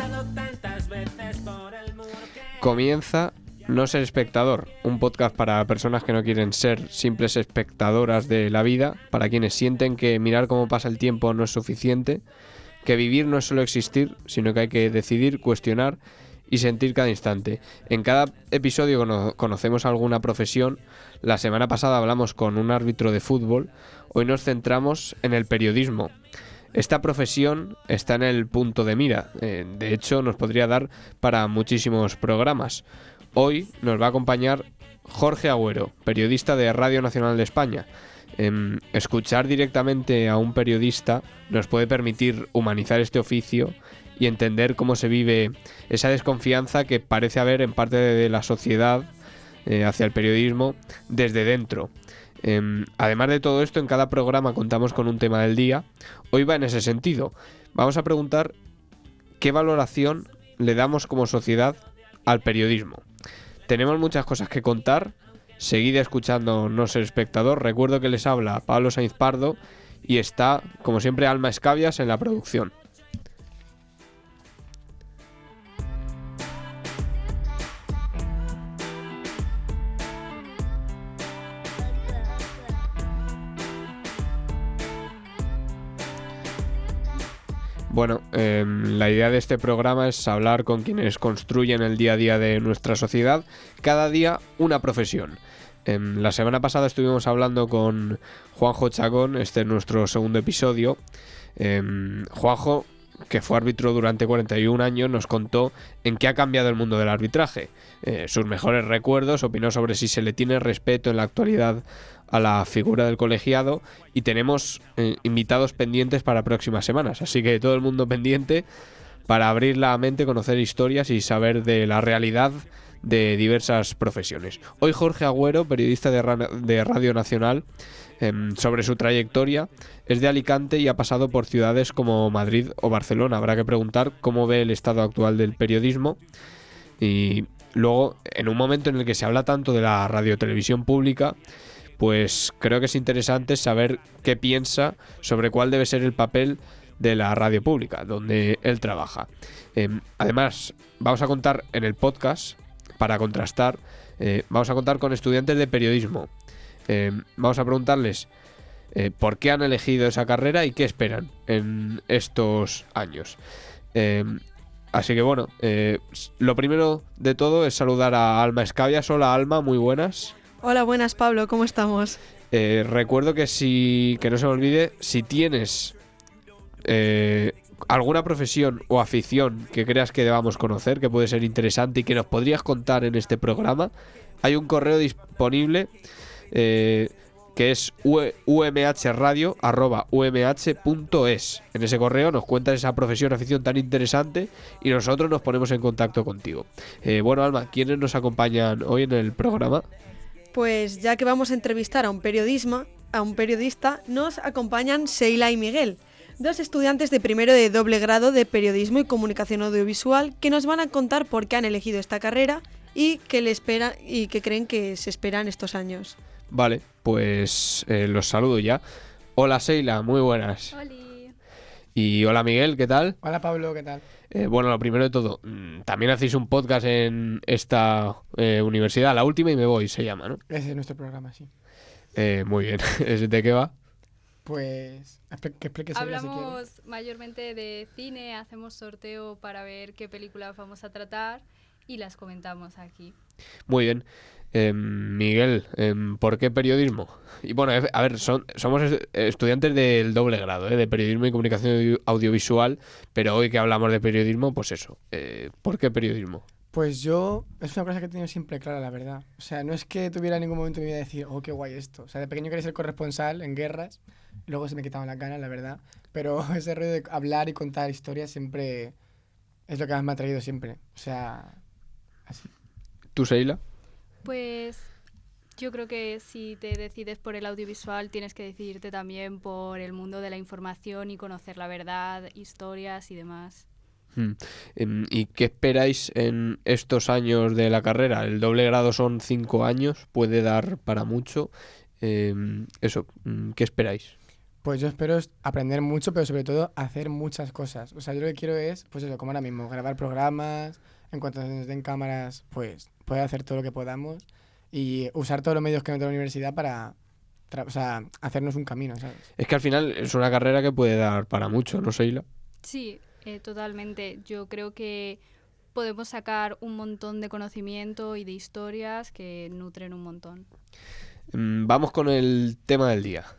Comienza No Ser Espectador, un podcast para personas que no quieren ser simples espectadoras de la vida, para quienes sienten que mirar cómo pasa el tiempo no es suficiente, que vivir no es solo existir, sino que hay que decidir, cuestionar y sentir cada instante. En cada episodio conocemos alguna profesión. La semana pasada hablamos con un árbitro de fútbol. Hoy nos centramos en el periodismo. Esta profesión está en el punto de mira. De hecho, nos podría dar para muchísimos programas. Hoy nos va a acompañar Jorge Agüero, periodista de Radio Nacional de España. Escuchar directamente a un periodista nos puede permitir humanizar este oficio y entender cómo se vive esa desconfianza que parece haber en parte de la sociedad hacia el periodismo desde dentro. Además de todo esto, en cada programa contamos con un tema del día. Hoy va en ese sentido. Vamos a preguntar qué valoración le damos como sociedad al periodismo. Tenemos muchas cosas que contar. Seguid escuchando No Ser Espectador. Recuerdo que les habla Pablo Sainz Pardo y está, como siempre, Alma Escabias en la producción. Bueno, la idea de este programa es hablar con quienes construyen el día a día de nuestra sociedad, cada día una profesión. La semana pasada estuvimos hablando con Juanjo Chacón, este es nuestro segundo episodio. Juanjo, que fue árbitro durante 41 años, nos contó en qué ha cambiado el mundo del arbitraje, sus mejores recuerdos, opinó sobre si se le tiene respeto en la actualidad a la figura del colegiado y tenemos invitados pendientes para próximas semanas, así que todo el mundo pendiente para abrir la mente, conocer historias y saber de la realidad de diversas profesiones. Hoy Jorge Agüero, periodista de Radio Nacional, sobre su trayectoria, es de Alicante y ha pasado por ciudades como Madrid o Barcelona. Habrá que preguntar cómo ve el estado actual del periodismo y luego, en un momento en el que se habla tanto de la radiotelevisión pública, pues creo que es interesante saber qué piensa sobre cuál debe ser el papel de la radio pública, donde él trabaja. Además, vamos a contar en el podcast, para contrastar, vamos a contar con estudiantes de periodismo. Vamos a preguntarles por qué han elegido esa carrera y qué esperan en estos años. Así que bueno, lo primero de todo es saludar a Alma Escabias. Hola Alma, muy buenas. Hola, buenas Pablo, ¿cómo estamos? Recuerdo que que no se me olvide, si tienes alguna profesión o afición que creas que debamos conocer, que puede ser interesante y que nos podrías contar en este programa, hay un correo disponible que es umhradio@umh.es. En ese correo nos cuentas esa profesión o afición tan interesante y nosotros nos ponemos en contacto contigo. Bueno, Alma, ¿quiénes nos acompañan hoy en el programa? Pues ya que vamos a entrevistar a un periodista, nos acompañan Sheila y Miguel, dos estudiantes de primero de doble grado de Periodismo y Comunicación Audiovisual, que nos van a contar por qué han elegido esta carrera y qué creen que se espera en estos años. Vale, pues los saludo ya. Hola Sheila, muy buenas. Hola. Y hola Miguel, ¿qué tal? Hola Pablo, ¿qué tal? Bueno, lo primero de todo, también hacéis un podcast en esta universidad, La Última y Me Voy, se llama, ¿no? Ese es nuestro programa, sí. Muy bien. ¿De qué va? Pues, que expliques si quieres. Hablamos mayormente de cine, hacemos sorteo para ver qué películas vamos a tratar y las comentamos aquí. Muy bien. Miguel, ¿por qué periodismo? Y bueno, a ver, somos estudiantes del doble grado, de Periodismo y Comunicación Audiovisual, pero hoy que hablamos de periodismo, pues eso, ¿por qué periodismo? Pues yo, es una cosa que he tenido siempre clara, la verdad. O sea, no es que tuviera ningún momento de mi vida decir, oh, qué guay esto. O sea, de pequeño quería ser corresponsal en guerras, luego se me quitaban las ganas, la verdad. Pero ese rollo de hablar y contar historias siempre es lo que más me ha traído siempre. O sea, así. ¿Tú, Sheila? Pues yo creo que si te decides por el audiovisual tienes que decidirte también por el mundo de la información y conocer la verdad, historias y demás. ¿Y qué esperáis en estos años de la carrera? El doble grado son 5 años, puede dar para mucho. ¿Qué esperáis? Pues yo espero aprender mucho, pero sobre todo hacer muchas cosas. O sea, yo lo que quiero es, pues eso, como ahora mismo, grabar programas, en cuanto nos den cámaras, pues poder hacer todo lo que podamos y usar todos los medios que nos da la universidad para, o sea, hacernos un camino, ¿sabes? Es que al final es una carrera que puede dar para mucho, ¿no, Sheila? Sí, totalmente. Yo creo que podemos sacar un montón de conocimiento y de historias que nutren un montón. Vamos con el tema del día.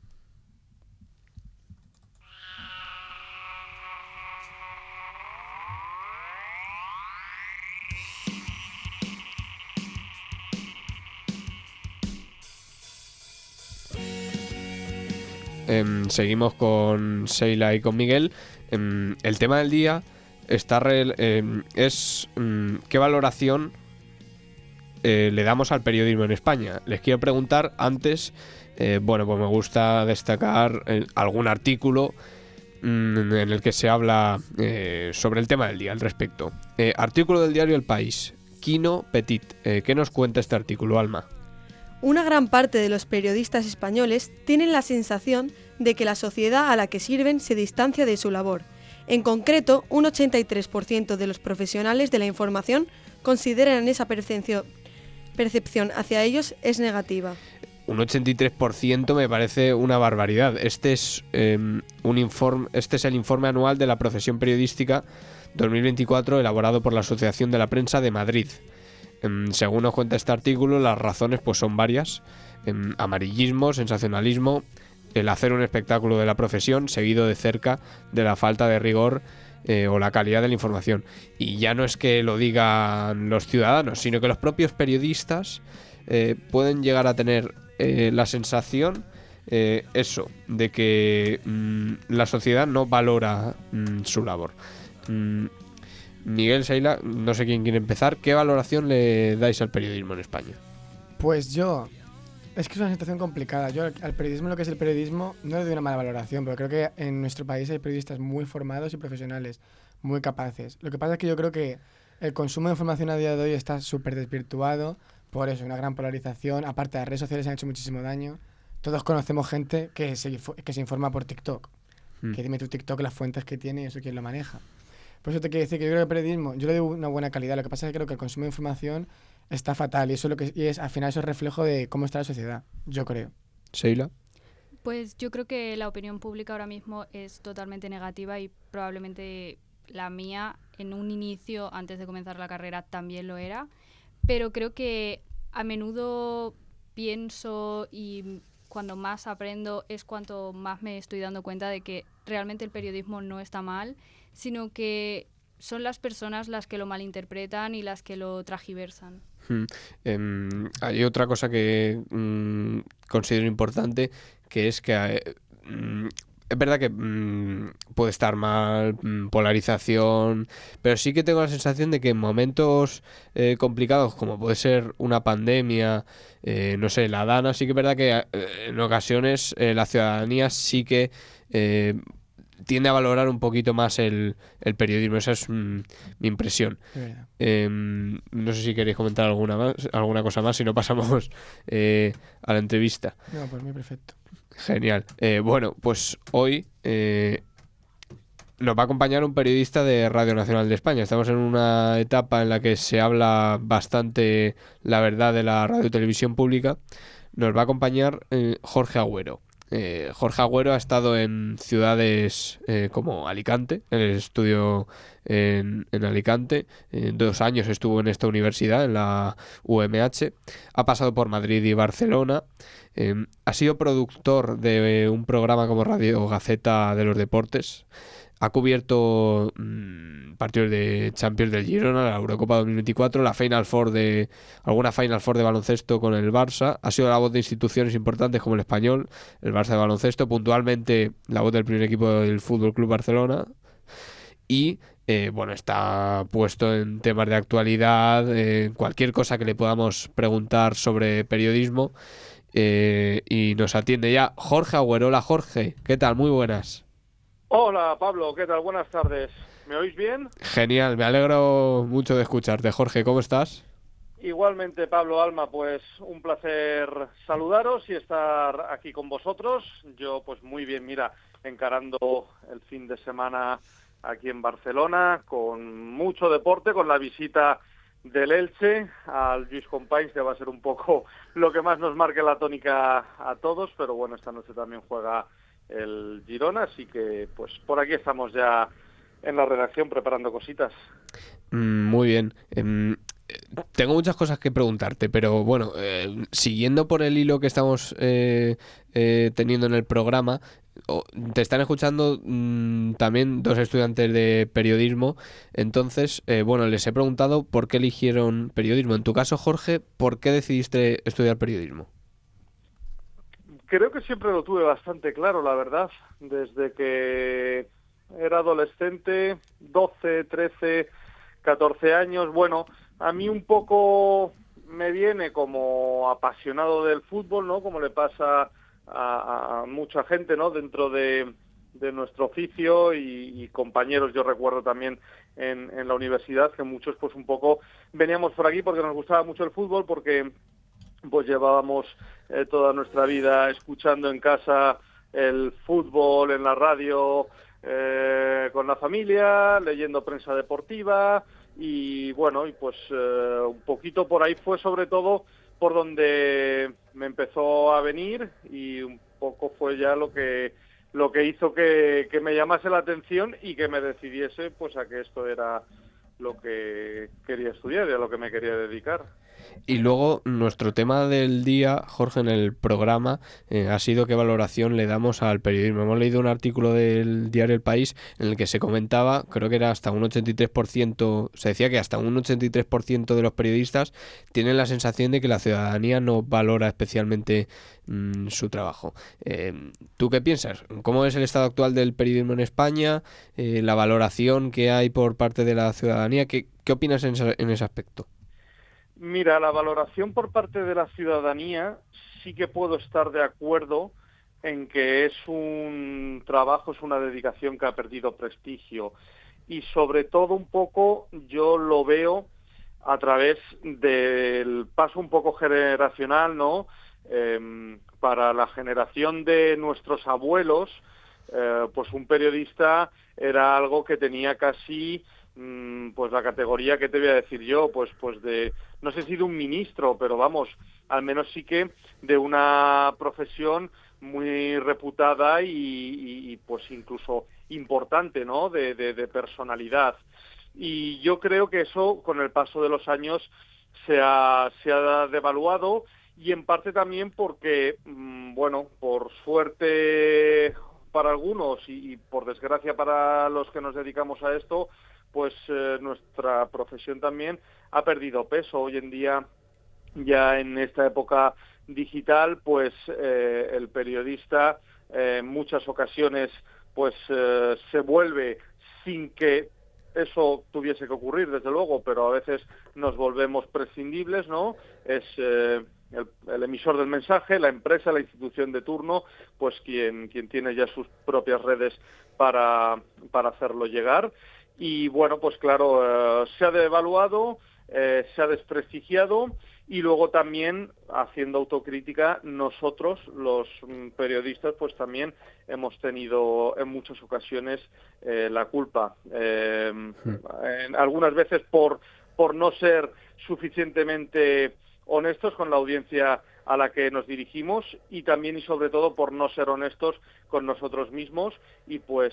Seguimos con Sheila y con Miguel. El tema del día está es ¿qué valoración le damos al periodismo en España? Les quiero preguntar antes, bueno, pues me gusta destacar algún artículo en el que se habla sobre el tema del día al respecto. Artículo del diario El País, Quino Petit. ¿Qué nos cuenta este artículo, Alma? Una gran parte de los periodistas españoles tienen la sensación de que la sociedad a la que sirven se distancia de su labor. En concreto, un 83% de los profesionales de la información consideran esa percepción hacia ellos es negativa. Un 83% me parece una barbaridad. Este es el informe anual de la profesión periodística 2024 elaborado por la Asociación de la Prensa de Madrid. Según nos cuenta este artículo, las razones pues son varias. Amarillismo, sensacionalismo, el hacer un espectáculo de la profesión, seguido de cerca de la falta de rigor o la calidad de la información. Y ya no es que lo digan los ciudadanos, sino que los propios periodistas pueden llegar a tener la sensación, de que la sociedad no valora su labor. Miguel, Sheila, no sé quién quiere empezar. ¿Qué valoración le dais al periodismo en España? Pues yo, es que es una situación complicada. Yo al periodismo, lo que es el periodismo, no le doy una mala valoración, pero creo que en nuestro país hay periodistas muy formados y profesionales, muy capaces. Lo que pasa es que yo creo que el consumo de información a día de hoy está súper desvirtuado, por eso, una gran polarización. Aparte, las redes sociales han hecho muchísimo daño. Todos conocemos gente que se informa por TikTok. Que dime tu TikTok las fuentes que tiene y eso quién lo maneja. Por eso te quiero decir que yo creo que el periodismo, yo le doy una buena calidad. Lo que pasa es que creo que el consumo de información está fatal y eso al final eso es reflejo de cómo está la sociedad, yo creo. Sheila. Pues yo creo que la opinión pública ahora mismo es totalmente negativa y probablemente la mía en un inicio, antes de comenzar la carrera, también lo era. Pero creo que a menudo pienso y cuando más aprendo es cuanto más me estoy dando cuenta de que realmente el periodismo no está mal, sino que son las personas las que lo malinterpretan y las que lo tragiversan. Hay otra cosa que considero importante, que es que es verdad que puede estar mal, polarización, pero sí que tengo la sensación de que en momentos complicados, como puede ser una pandemia, no sé, la Dana, sí que es verdad que en ocasiones la ciudadanía sí que tiende a valorar un poquito más el periodismo. Esa es mi impresión. No sé si queréis comentar alguna cosa más, si no pasamos a la entrevista. No, pues muy perfecto. Genial. Bueno, pues hoy nos va a acompañar un periodista de Radio Nacional de España. Estamos en una etapa en la que se habla bastante la verdad de la radio y televisión pública. Nos va a acompañar Jorge Agüero. Jorge Agüero ha estado en ciudades como Alicante, en el estudio en Alicante. 2 años estuvo en esta universidad, en la UMH. Ha pasado por Madrid y Barcelona. Ha sido productor de un programa como Radio Gaceta de los Deportes. Ha cubierto partidos de Champions del Girona, la Eurocopa 2024, alguna Final Four de baloncesto con el Barça. Ha sido la voz de instituciones importantes como el Español, el Barça de baloncesto, puntualmente la voz del primer equipo del Fútbol Club Barcelona. Y bueno, está puesto en temas de actualidad, cualquier cosa que le podamos preguntar sobre periodismo. Y nos atiende ya Jorge Agüero. Hola, Jorge, ¿qué tal? Muy buenas. Hola Pablo, ¿qué tal? Buenas tardes. ¿Me oís bien? Genial, me alegro mucho de escucharte. Jorge, ¿cómo estás? Igualmente, Pablo, Alma, pues un placer saludaros y estar aquí con vosotros. Yo, pues muy bien, mira, encarando el fin de semana aquí en Barcelona, con mucho deporte, con la visita del Elche al Lluís Companys, que va a ser un poco lo que más nos marque la tónica a todos, pero bueno, esta noche también juega el Girona, así que pues por aquí estamos ya en la redacción preparando cositas. Muy bien. Tengo muchas cosas que preguntarte, pero bueno, siguiendo por el hilo que estamos teniendo en el programa, te están escuchando también dos estudiantes de periodismo. Entonces, bueno, les he preguntado por qué eligieron periodismo. En tu caso, Jorge, ¿por qué decidiste estudiar periodismo? Creo que siempre lo tuve bastante claro, la verdad, desde que era adolescente, 12, 13, 14 años. Bueno, a mí un poco me viene como apasionado del fútbol, ¿no? Como le pasa a mucha gente, ¿no? Dentro de nuestro oficio y compañeros, yo recuerdo también en la universidad que muchos pues un poco veníamos por aquí porque nos gustaba mucho el fútbol, porque pues llevábamos toda nuestra vida escuchando en casa el fútbol, en la radio, con la familia, leyendo prensa deportiva y bueno, y pues un poquito por ahí fue sobre todo por donde me empezó a venir y un poco fue ya lo que hizo que me llamase la atención y que me decidiese pues a que esto era lo que quería estudiar y a lo que me quería dedicar. Y luego nuestro tema del día, Jorge, en el programa ha sido qué valoración le damos al periodismo. Hemos leído un artículo del diario El País en el que se comentaba, creo que era hasta un 83%, se decía que hasta un 83% de los periodistas tienen la sensación de que la ciudadanía no valora especialmente su trabajo. ¿Tú qué piensas? ¿Cómo es el estado actual del periodismo en España? ¿La valoración que hay por parte de la ciudadanía? ¿Qué opinas en ese aspecto? Mira, la valoración por parte de la ciudadanía sí que puedo estar de acuerdo en que es un trabajo, es una dedicación que ha perdido prestigio y sobre todo un poco yo lo veo a través del paso un poco generacional, ¿no? Para la generación de nuestros abuelos, pues un periodista era algo que tenía casi pues la categoría que te voy a decir yo, pues de, no sé si de un ministro, pero vamos, al menos sí que de una profesión muy reputada y pues incluso importante, ¿no? De personalidad. Y yo creo que eso, con el paso de los años, se ha devaluado y en parte también porque, bueno, por suerte para algunos y por desgracia para los que nos dedicamos a esto, pues nuestra profesión también ha perdido peso. Hoy en día, ya en esta época digital, pues el periodista en muchas ocasiones pues se vuelve sin que eso tuviese que ocurrir, desde luego, pero a veces nos volvemos prescindibles, ¿no? Es el emisor del mensaje, la empresa, la institución de turno, pues quien tiene ya sus propias redes para hacerlo llegar. Y bueno, pues claro, se ha devaluado, se ha desprestigiado y luego también, haciendo autocrítica, nosotros, los periodistas, pues también hemos tenido en muchas ocasiones la culpa. Algunas veces por no ser suficientemente honestos con la audiencia a la que nos dirigimos y también y sobre todo por no ser honestos con nosotros mismos y pues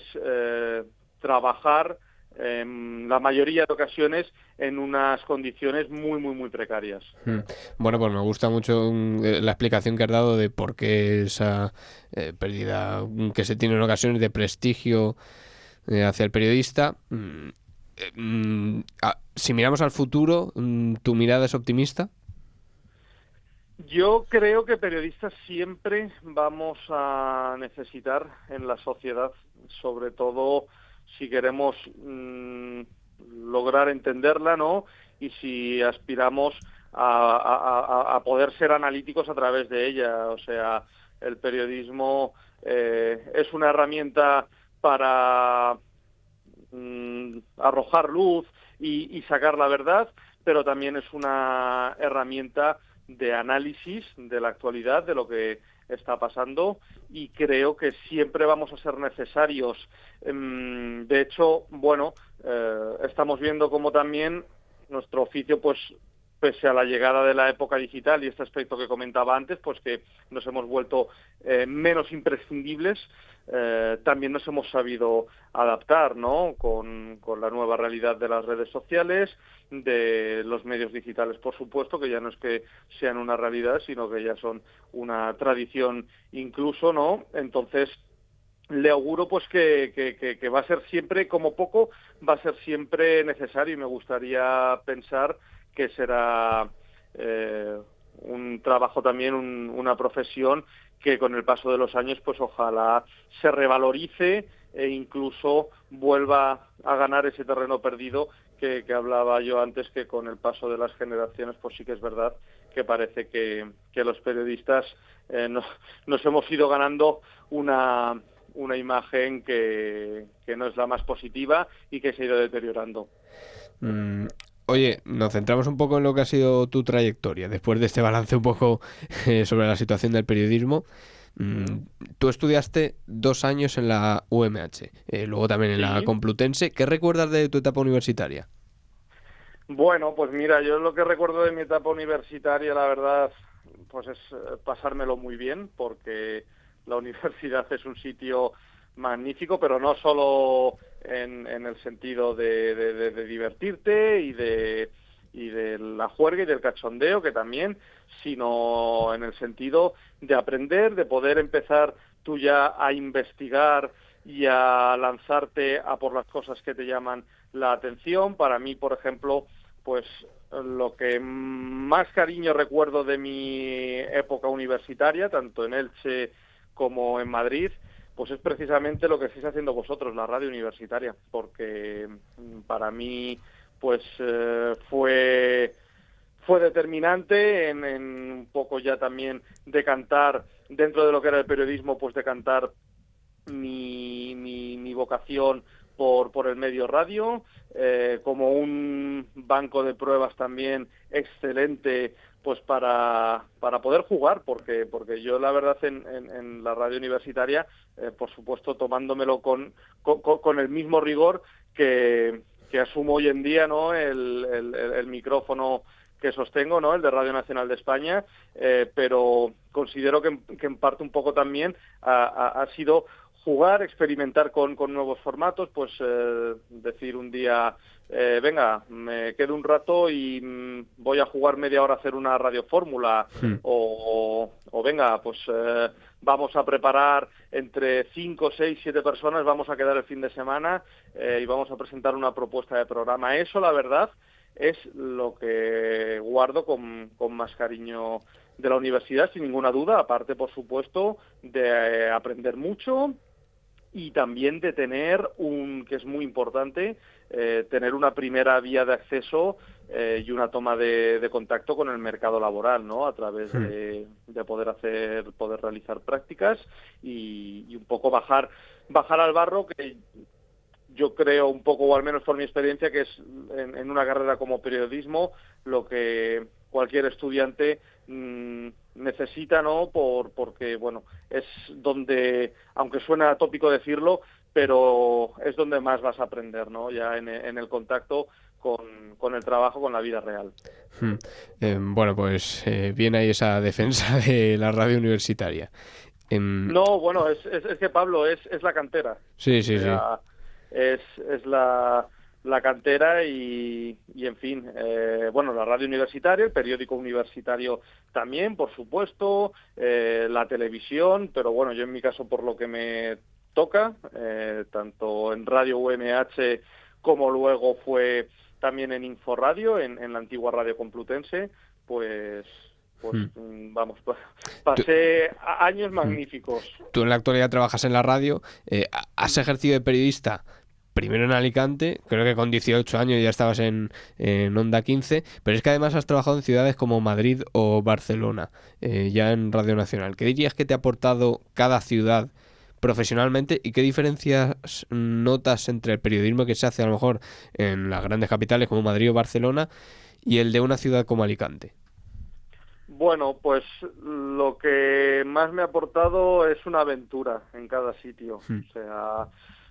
trabajar en la mayoría de ocasiones en unas condiciones muy, muy, muy precarias. Bueno, pues me gusta mucho la explicación que has dado de por qué esa pérdida que se tiene en ocasiones de prestigio hacia el periodista. Si miramos al futuro, ¿tu mirada es optimista? Yo creo que periodistas siempre vamos a necesitar en la sociedad, sobre todo si queremos lograr entenderla, ¿no? Y si aspiramos a poder ser analíticos a través de ella. O sea, el periodismo es una herramienta para arrojar luz y sacar la verdad, pero también es una herramienta de análisis de la actualidad, de lo que está pasando, y creo que siempre vamos a ser necesarios. De hecho, bueno, estamos viendo cómo también nuestro oficio, pues pese a la llegada de la época digital y este aspecto que comentaba antes, pues que nos hemos vuelto menos imprescindibles, también nos hemos sabido adaptar, ¿no? Con la nueva realidad de las redes sociales, de los medios digitales, por supuesto, que ya no es que sean una realidad, sino que ya son una tradición incluso, ¿no? Entonces, le auguro pues que va a ser siempre, como poco, va a ser siempre necesario, y me gustaría pensar que será un trabajo también, una profesión que con el paso de los años pues ojalá se revalorice e incluso vuelva a ganar ese terreno perdido que hablaba yo antes, que con el paso de las generaciones pues sí que es verdad que parece que los periodistas nos hemos ido ganando una imagen que no es la más positiva y que se ha ido deteriorando. Oye, nos centramos un poco en lo que ha sido tu trayectoria, después de este balance un poco sobre la situación del periodismo. Tú estudiaste 2 años en la UMH, luego también en la Complutense. ¿Qué recuerdas de tu etapa universitaria? Bueno, pues mira, yo lo que recuerdo de mi etapa universitaria, la verdad, pues es pasármelo muy bien, porque la universidad es un sitio magnífico, pero no solo en el sentido de divertirte y de la juerga y del cachondeo, que también, sino en el sentido de aprender, de poder empezar tú ya a investigar y a lanzarte a por las cosas que te llaman la atención. Para mí, por ejemplo, pues lo que más cariño recuerdo de mi época universitaria, tanto en Elche como en Madrid, pues es precisamente lo que estáis haciendo vosotros, la radio universitaria, porque para mí pues fue determinante en un poco ya también decantar, dentro de lo que era el periodismo, pues decantar mi vocación por el medio radio, como un banco de pruebas también excelente pues para poder jugar, porque yo la verdad en la radio universitaria, por supuesto tomándomelo con el mismo rigor que asumo hoy en día, ¿no? El micrófono que sostengo, ¿no? El de Radio Nacional de España, pero considero que en parte un poco también ha sido jugar, experimentar con nuevos formatos, pues decir un día, venga, me quedo un rato y voy a jugar media hora a hacer una radiofórmula, o venga, pues vamos a preparar entre 5, 6, 7 personas, vamos a quedar el fin de semana y vamos a presentar una propuesta de programa. Eso, la verdad, es lo que guardo con más cariño de la universidad, sin ninguna duda, aparte, por supuesto, de aprender mucho y también de tener que es muy importante, tener una primera vía de acceso y una toma de contacto con el mercado laboral, ¿no? A través de poder realizar prácticas y un poco bajar al barro, que yo creo un poco, o al menos por mi experiencia, que es en una carrera como periodismo lo que cualquier estudiante necesita, ¿no? Porque, bueno, es donde, aunque suena tópico decirlo, pero es donde más vas a aprender, ¿no? Ya en el contacto con el trabajo, con la vida real. Bueno, pues bien ahí esa defensa de la radio universitaria. No, bueno, es que, Pablo, es la cantera. Sí. Es la cantera y en fin, bueno, la radio universitaria, el periódico universitario también, por supuesto, la televisión, pero bueno, yo en mi caso, por lo que me toca, tanto en Radio UMH como luego fue también en Inforradio, en la antigua Radio Complutense, pues vamos, pasé años magníficos. Tú en la actualidad trabajas en la radio, has ejercido de periodista primero en Alicante, creo que con 18 años ya estabas en Onda 15, pero es que además has trabajado en ciudades como Madrid o Barcelona, ya en Radio Nacional. ¿Qué dirías que te ha aportado cada ciudad profesionalmente y qué diferencias notas entre el periodismo que se hace a lo mejor en las grandes capitales como Madrid o Barcelona y el de una ciudad como Alicante? Bueno, pues lo que más me ha aportado es una aventura en cada sitio, o sea,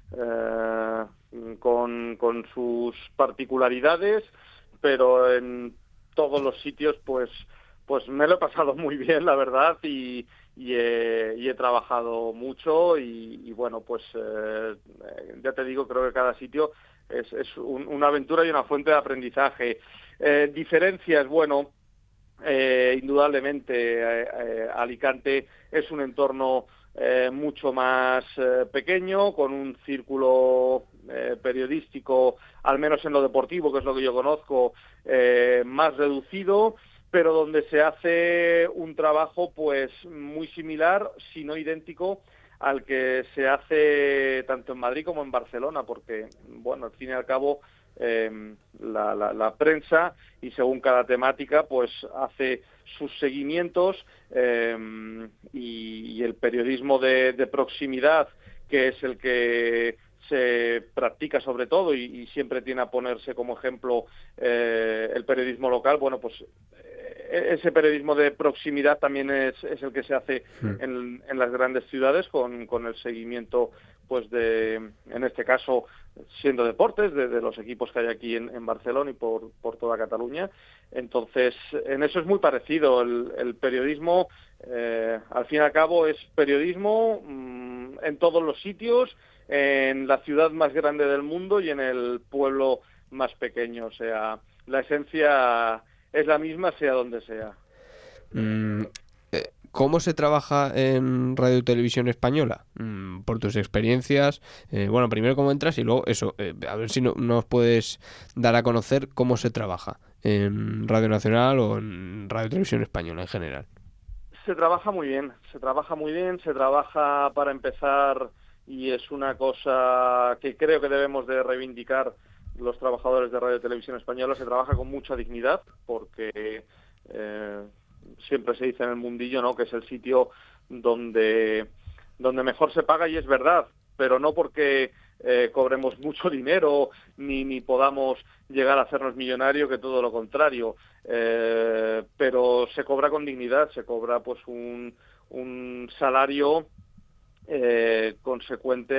con sus particularidades, pero en todos los sitios pues me lo he pasado muy bien, la verdad, y he trabajado mucho y bueno, pues ya te digo, creo que cada sitio es una aventura y una fuente de aprendizaje. Diferencias, bueno, indudablemente Alicante es un entorno mucho más pequeño, con un círculo periodístico, al menos en lo deportivo, que es lo que yo conozco, más reducido, pero donde se hace un trabajo pues muy similar, si no idéntico, al que se hace tanto en Madrid como en Barcelona, porque, bueno, al fin y al cabo, la prensa, y según cada temática, pues hace sus seguimientos, y el periodismo de proximidad, que es el que se practica sobre todo y siempre tiene a ponerse como ejemplo el periodismo local, bueno, pues ese periodismo de proximidad también es el que se hace en las grandes ciudades con el seguimiento, pues en este caso, siendo deportes, de los equipos que hay aquí en Barcelona y por toda Cataluña. Entonces, en eso es muy parecido. El periodismo, al fin y al cabo, es periodismo en todos los sitios, en la ciudad más grande del mundo y en el pueblo más pequeño. O sea, la esencia es la misma, sea donde sea. ¿Cómo se trabaja en Radio y Televisión Española? Por tus experiencias, bueno, primero cómo entras y luego eso, a ver si nos puedes dar a conocer cómo se trabaja en Radio Nacional o en Radio y Televisión Española en general. Se trabaja muy bien, se trabaja para empezar, y es una cosa que creo que debemos de reivindicar los trabajadores de Radio y Televisión Española. Se trabaja con mucha dignidad, porque siempre se dice en el mundillo, ¿no?, que es el sitio donde mejor se paga, y es verdad, pero no porque cobremos mucho dinero ni podamos llegar a hacernos millonarios, que todo lo contrario, pero se cobra con dignidad, se cobra pues un salario consecuente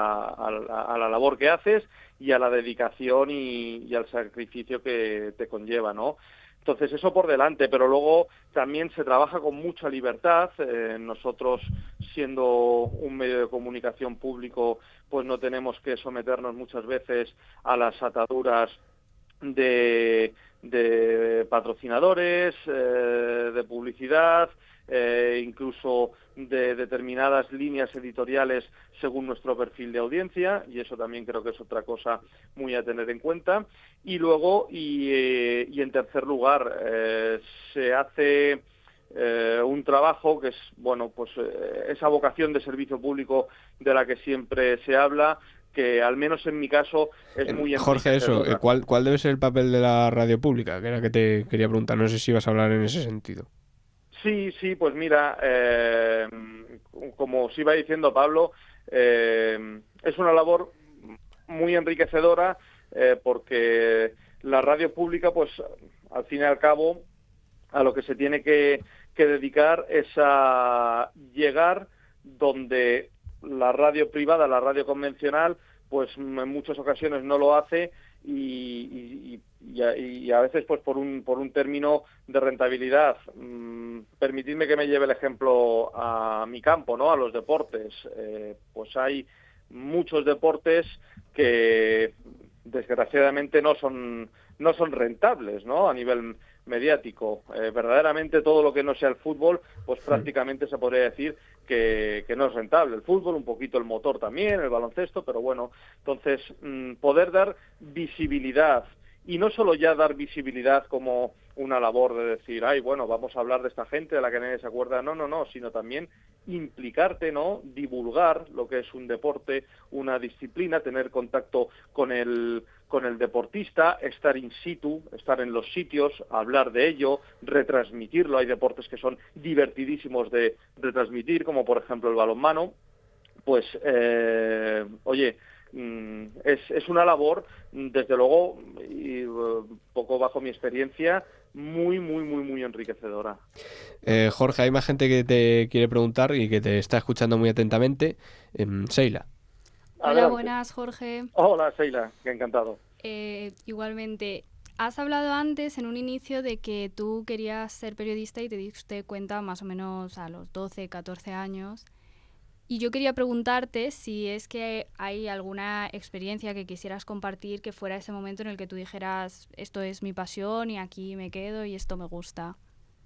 a la labor que haces y a la dedicación y al sacrificio que te conlleva, ¿no? Entonces, eso por delante, pero luego también se trabaja con mucha libertad. Nosotros, siendo un medio de comunicación público, pues no tenemos que someternos muchas veces a las ataduras de patrocinadores, de publicidad, incluso de determinadas líneas editoriales según nuestro perfil de audiencia, y eso también creo que es otra cosa muy a tener en cuenta. Y luego, y en tercer lugar, se hace un trabajo que es, bueno, pues esa vocación de servicio público de la que siempre se habla, que al menos en mi caso es muy Jorge, eso, ¿cuál debe ser el papel de la radio pública? Que era que te quería preguntar, no sé si ibas a hablar en ese sentido. Sí, pues mira, como os iba diciendo Pablo, es una labor muy enriquecedora, porque la radio pública, pues al fin y al cabo, a lo que se tiene que dedicar es a llegar donde la radio privada, la radio convencional, pues en muchas ocasiones no lo hace, y a veces pues por un término de rentabilidad. Permitidme que me lleve el ejemplo a mi campo, ¿no?, a los deportes. Pues hay muchos deportes que desgraciadamente no son rentables, ¿no?, a nivel mediático. Verdaderamente todo lo que no sea el fútbol, pues prácticamente se podría decir que no es rentable. El fútbol, un poquito el motor también, el baloncesto, pero bueno, entonces poder dar visibilidad, y no solo ya dar visibilidad como una labor de decir, ay, bueno, vamos a hablar de esta gente de la que nadie se acuerda, no, sino también implicarte, ¿no?, divulgar lo que es un deporte, una disciplina, tener contacto con el deportista, estar in situ, estar en los sitios, hablar de ello, retransmitirlo. Hay deportes que son divertidísimos de retransmitir, como por ejemplo el balonmano. Pues, oye, es una labor, desde luego, y poco bajo mi experiencia, muy, muy, muy, muy enriquecedora. Jorge, hay más gente que te quiere preguntar y que te está escuchando muy atentamente. Seila. Hola, Adelante. buenas, Jorge. Hola, Seila, qué encantado. Igualmente, has hablado antes en un inicio de que tú querías ser periodista y te diste cuenta más o menos a los 12, 14 años. Y yo quería preguntarte si es que hay alguna experiencia que quisieras compartir que fuera ese momento en el que tú dijeras, esto es mi pasión y aquí me quedo y esto me gusta.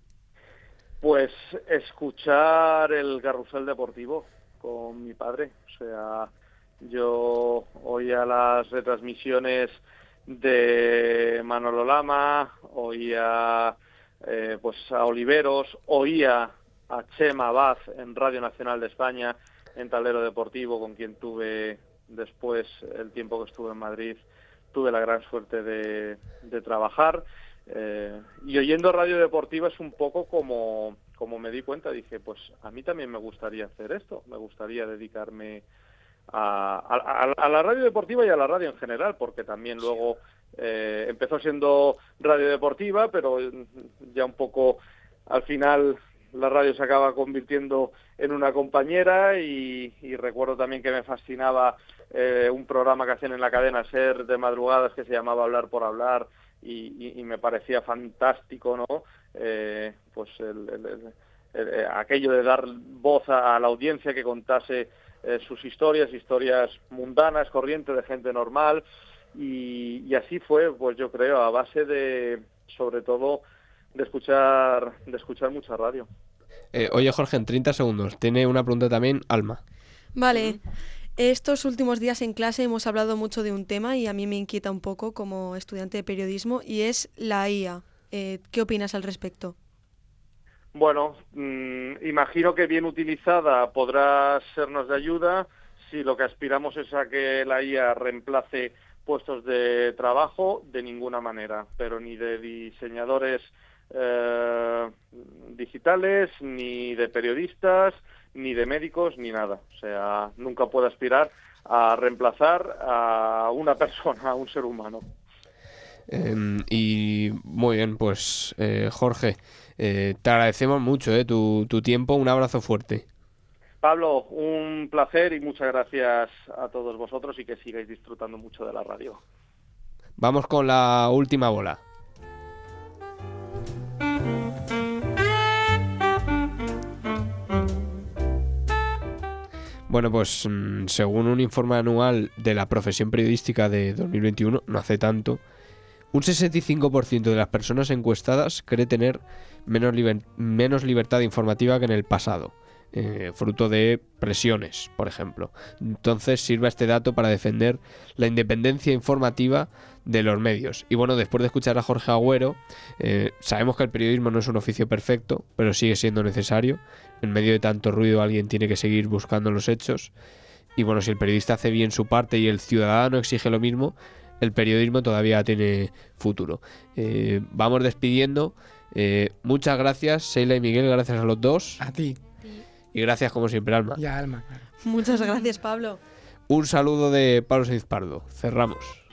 Pues escuchar el carrusel deportivo con mi padre. O sea, yo oía las retransmisiones de Manolo Lama, oía pues a Oliveros, oía a Chema Abad en Radio Nacional de España, en Tablero Deportivo, con quien tuve después, el tiempo que estuve en Madrid, tuve la gran suerte de trabajar. Y oyendo Radio Deportiva es un poco como me di cuenta, dije, pues a mí también me gustaría hacer esto, me gustaría dedicarme a la radio deportiva y a la radio en general, porque también luego empezó siendo radio deportiva, pero ya un poco al final la radio se acaba convirtiendo en una compañera y recuerdo también que me fascinaba un programa que hacían en la cadena SER de madrugadas que se llamaba Hablar por Hablar y me parecía fantástico, ¿no? Pues aquello de dar voz a la audiencia que contase sus historias mundanas, corrientes de gente normal y así fue, pues yo creo, a base de, sobre todo, de escuchar mucha radio. Oye, Jorge, en 30 segundos, tiene una pregunta también Alma. Vale, estos últimos días en clase hemos hablado mucho de un tema y a mí me inquieta un poco como estudiante de periodismo y es la IA. ¿Qué opinas al respecto? Bueno, imagino que bien utilizada podrá sernos de ayuda. Si lo que aspiramos es a que la IA reemplace puestos de trabajo, de ninguna manera, pero ni de diseñadores digitales, ni de periodistas, ni de médicos, ni nada. O sea, nunca puede aspirar a reemplazar a una persona, a un ser humano. Y muy bien, pues Jorge, te agradecemos mucho tu tiempo, un abrazo fuerte. Pablo, un placer y muchas gracias a todos vosotros y que sigáis disfrutando mucho de la radio. Vamos con la última bola. Bueno, pues según un informe anual de la profesión periodística de 2021, no hace tanto, un 65% de las personas encuestadas cree tener menos libertad informativa que en el pasado, fruto de presiones, por ejemplo. Entonces sirva este dato para defender la independencia informativa de los medios. Y bueno, después de escuchar a Jorge Agüero, sabemos que el periodismo no es un oficio perfecto, pero sigue siendo necesario. En medio de tanto ruido alguien tiene que seguir buscando los hechos. Y bueno, si el periodista hace bien su parte y el ciudadano exige lo mismo, el periodismo todavía tiene futuro. Vamos despidiendo. Muchas gracias, Seila y Miguel, gracias a los dos. A ti. Y gracias como siempre, Alma. Y a Alma, claro. Muchas gracias, Pablo. Un saludo de Pablo Sainz Pardo. Cerramos.